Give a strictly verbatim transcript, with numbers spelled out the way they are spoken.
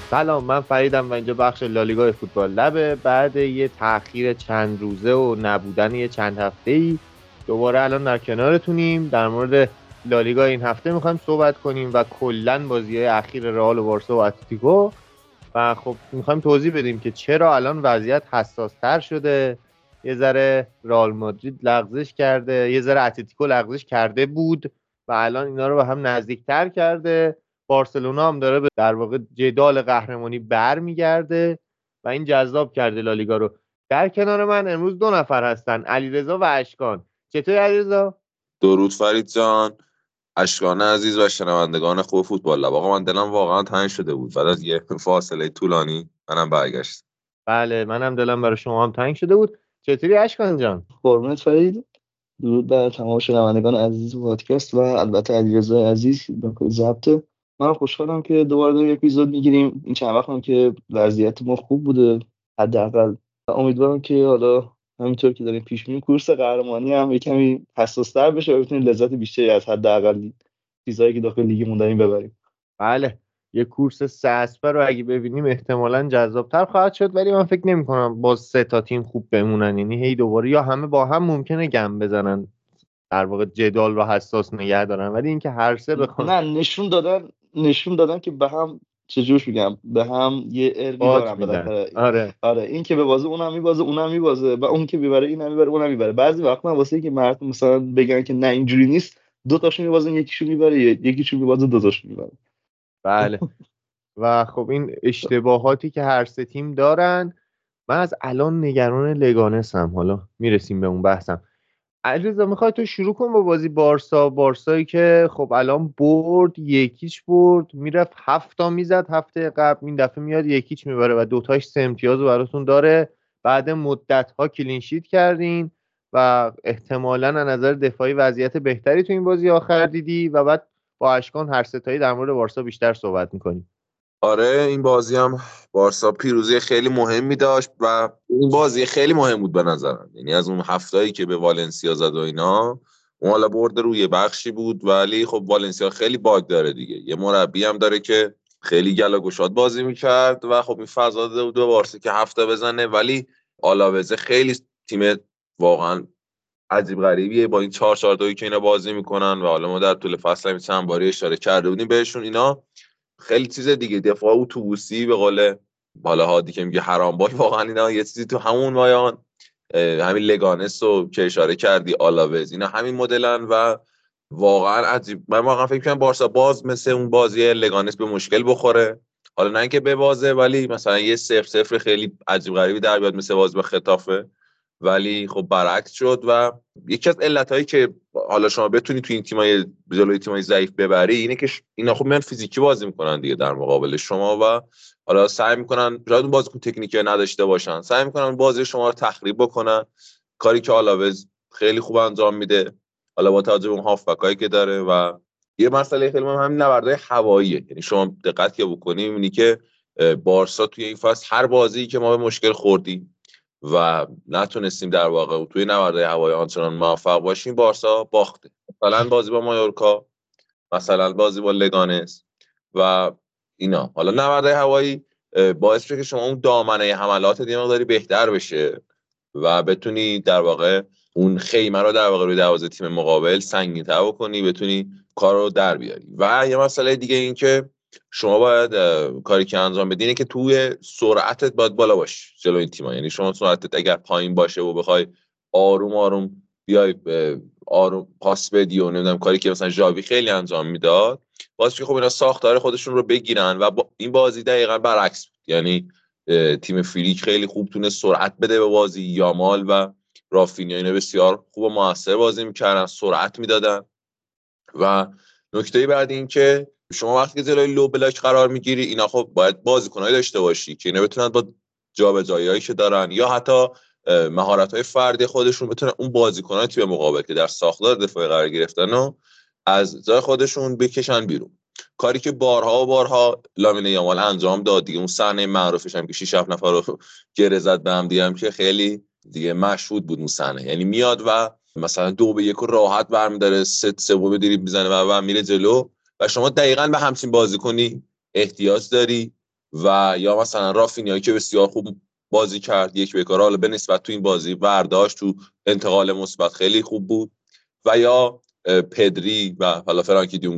سلام، من فریدم و اینجا بخش لالیگا فوتبال لبه. بعد یه تأخیر چند روزه و نبودن یه چند هفته‌ای دوباره الان در کنارتونیم. در مورد لالیگا این هفته میخوایم صحبت کنیم و کلن بازی‌های اخیر رئال و بارسا و اتلتیکو، و خب میخوایم توضیح بدیم که چرا الان وضعیت حساس‌تر شده. یه ذره رئال مادرید لغزش کرده، یه ذره اتلتیکو لغزش کرده بود و الان اینا رو به هم نزدیکتر کرده. بارسلونا هم داره به در واقع جدال قهرمانی برمیگرده و این جذاب کرده لالیگا رو. در کنار من امروز دو نفر هستن، علیرضا و اشکان. چطوری علیرضا؟ درود فرید جان، اشکان عزیز و شنوندگان خوب فوتبال لب. آقا من دلم واقعا تنگ شده بود بعد از یه فاصله طولانی منم برگشت. بله، منم دلم برای شما هم تنگ شده بود. چطوری اشکان جان؟ قربونت فرید. درود بر تمام شنوندگان عزیز پادکست و البته علیرضا عزیز به ضبط. من خوشحالم که دوباره داریم اپیزود میگیریم. این چند وقت هم که وضعیت ما خوب بوده حداقل. امیدوارم که حالا همینطور که داریم پیش میریم کورس قهرمانی هم یه کمی حساس‌تر بشه و بتونیم لذت بیشتری از حداقل چیزایی که داخل لیگمون داریم ببریم. بله، یه کورس سه اسبه رو اگه ببینیم احتمالاً جذابتر خواهد شد، ولی من فکر نمی کنم باز سه تا تیم خوب بمونن. یعنی هی دوباره یا همه با هم ممکنه گم بزنن، در واقع جدال رو حساس نگه دارن، ولی اینکه هر سه بخوان نه، نشون دادن نشون دادن که به هم چجورش میگم به هم یه ارگی باج دارن میدن. بالاخره. آره آره، این که به بازه اونم میبازه اونم میبازه و اون که میبره اینم میبره اونم میبره. بعضی وقتا واسه اینکه مردم مثلا بگن که نه اینجوری نیست، دو تاشون میبازن یکیشون میبره، یکیشون میبازه دو تاشون میبره. بله. و خب این اشتباهاتی که هر سه تیم دارن، من از الان نگران لگانسم. حالا میرسیم به اون بحثم. علیرضا میخوای تو شروع کن با بازی بارسا. بارسایی که خب الان برد، یکیچ برد، میرفت هفتا میزد هفته قبل، این دفعه میاد یکیچ میبره و دوتاش سه امتیاز رو براتون داره. بعد مدت ها کلینشیت کردین و احتمالاً از نظر دفاعی وضعیت بهتری تو این بازی آخر دیدی و بعد با اشکان هر ستایی در مورد بارسا بیشتر صحبت میکنیم. آره، این بازی هم بارسا پیروزی خیلی مهمی داشت و این بازی خیلی مهم بود به نظرم. یعنی از اون هفتایی که به والنسیا زد و اینا، اون حالا برد روی بخشی بود، ولی خب والنسیا خیلی باگ داره دیگه. یه مربی هم داره که خیلی گلا گشاد بازی میکرد و خب این فضا داده بود به بارسا که هفته بزنه، ولی آلاوزه خیلی تیم واقعا عجیب غریبیه با این چهار چهار دو که اینا بازی میکنن و حالا ما در طول فصل هم چند باری اشاره کرده بودیم بهشون. اینا خیلی چیز دیگه، دفاع اتوبوسی به قول بالا هادی که میگه حرام بال، واقعا اینا یه چیزی تو همون مایان، همین لگانس رو که اشاره کردی، آلاوز، اینا همین مدلن و واقعا عجیب. من واقعا فکر کنم بارسا باز مثل اون بازی لگانس به مشکل بخوره. حالا نه اینکه ببازه، ولی مثلا یه صفر صفر خیلی عجیب غریبی در بیاد مثل بازی با خطافه، ولی خب برعکس شد. و یکی از علتایی که حالا شما بتونی تو این تیمای جلوی تیمای ضعیف ببری اینه که اینا خب میان فیزیکی بازی میکنن دیگه در مقابل شما و حالا سعی میکنن، شاید اون بازیکن تکنیکی نداشته باشن، سعی میکنن بازی شما رو تخریب بکنن، کاری که آلاوز خیلی خوب انجام میده حالا با توجه به اون هافبکایی که داره. و یه مسئله خیلی مهم همین نبردهای هواییه. یعنی شما دقت که بکنی میبینی که بارسا توی این فصل هر بازی که ما به مشکل خوردیم و نتونستیم در واقع توی نبردهای هوایی آنچنان موفق باشیم، بارسا باخته. مثلا بازی با مایورکا، مثلا بازی با لگانس و اینا. حالا نبردهای هوایی باعث میشه که شما اون دامنه حملات یه مقداری بهتر بشه و بتونی در واقع اون خیمه رو در واقع روی دروازه تیم مقابل سنگین‌تر بکنی، بتونی کار رو در بیاری. و یه مسئله دیگه این که شما باید کاری که انجام بدی اینه که توی سرعتت باید بالا باش جلوی این تیم‌ها. یعنی شما سرعتت اگر پایین باشه و بخوای آروم آروم بیای آروم پاس بدی و نمیدونم کاری که مثلا ژاوی خیلی انجام میداد، واسه که خب اینا ساختار خودشون رو بگیرن و با این بازی دقیقاً برعکس بود. یعنی تیم فیلیک خیلی خوب تونه سرعت بده به بازی، یامال و رافینیا اینا بسیار خوب و موثر بازی میکردن، سرعت میدادن. و نکته بعد این که شما وقتی که جلوی لو بلاک قرار میگیری، اینا خب باید بازیکنایی داشته باشی که اینا بتونن با جابجاییایی که دارن یا حتی مهارت‌های فردی خودشون بتونن اون بازیکنای تیم مقابل که در ساختار دفاعی قرار گرفتن و از جای خودشون بکشن بیرون. کاری که بارها و بارها لامین یامال انجام داد دیگه. اون صحنه معروفش هم که شش هفت نفر رو گره زد به هم دیگه، هم که خیلی دیگه مشهود بود اون صحنه. یعنی میاد و مثلا دو به یک راحت برمی‌داره، سه سوم دریبل میزنه و, و میره جلو. و شما دقیقاً به همچین بازیکنی احتیاج داری و یا مثلا رافینیایی که بسیار خوب بازی کرد یک به کار، حالا به نسبت تو این بازی برداشت تو انتقال مثبت خیلی خوب بود، و یا پدری و حالا فرانکی دیونگ